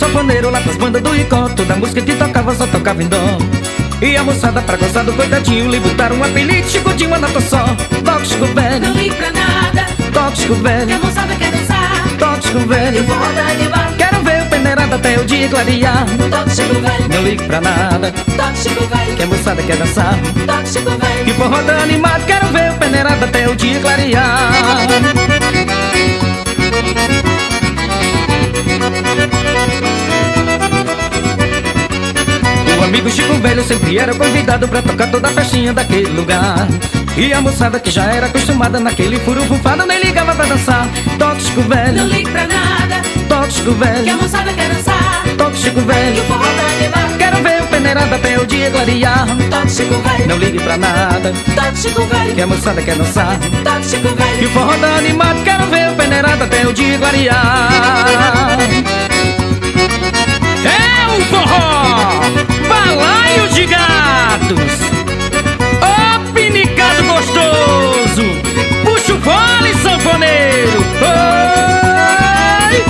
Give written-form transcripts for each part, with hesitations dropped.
sanfoneiro lá pras bandas do Icó. Toda música que tocava só tocava em dó. E a moçada pra gostar do coitadinho lhe botaram um apelido, Chicotinho, uma nota só. Tóxico velho, não ligo pra nada. Tóxico Que velho, a moçada quer dançar. tóxico velho, Eu vou rodar animar. quero ver o peneirado até o dia clarear. Tóxico velho, Não ligo pra nada, tóxico velho, que a moçada quer dançar. tóxico velho. Que forró tá animado, quero ver o peneirado até o dia clarear. O amigo Chico Velho sempre era convidado pra tocar toda a festinha daquele lugar. E a moçada que já era acostumada naquele furo fufado nem ligava pra dançar. Tóxico Não velho, ligo pra nada. tóxico Que a velho, moçada quer dançar. tóxico E o velho, forró tá animado. quero ver o peneirado até o dia clarear. Tóxico velho, Não ligue pra nada, tóxico velho, que a moçada quer dançar. tóxico E velho. o forró tá animado, quero ver o peneirado até o dia clarear. É o forró, balaio de gatos, ô pinicado gostoso, puxa o fole, sanfoneiro. Oi!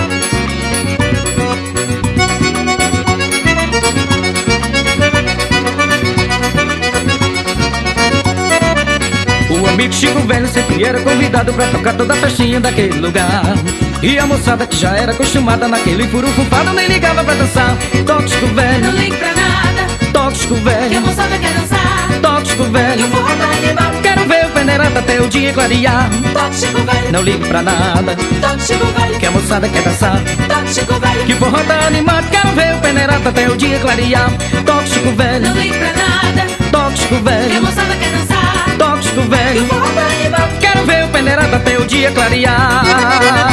O amigo Chico Velho sempre era convidado pra tocar toda a festinha daquele lugar. E a moçada que já era acostumada naquele furo fufado nem ligava pra dançar. Tóxico Não velho, ligo pra nada. tóxico Que a velho, moçada quer dançar. tóxico E o velho, forró tá animado. quero ver o peneirado até o dia clarear. Tóxico velho, Não ligo pra nada, tóxico velho, que a moçada quer dançar. tóxico velho. Que o forró tá animado, quero ver o peneirado até o dia clarear. Tóxico velho, Não ligo pra nada. tóxico Que a velho, moçada quer dançar. tóxico E o velho, forró tá animado. quero ver o peneirado até o dia clarear.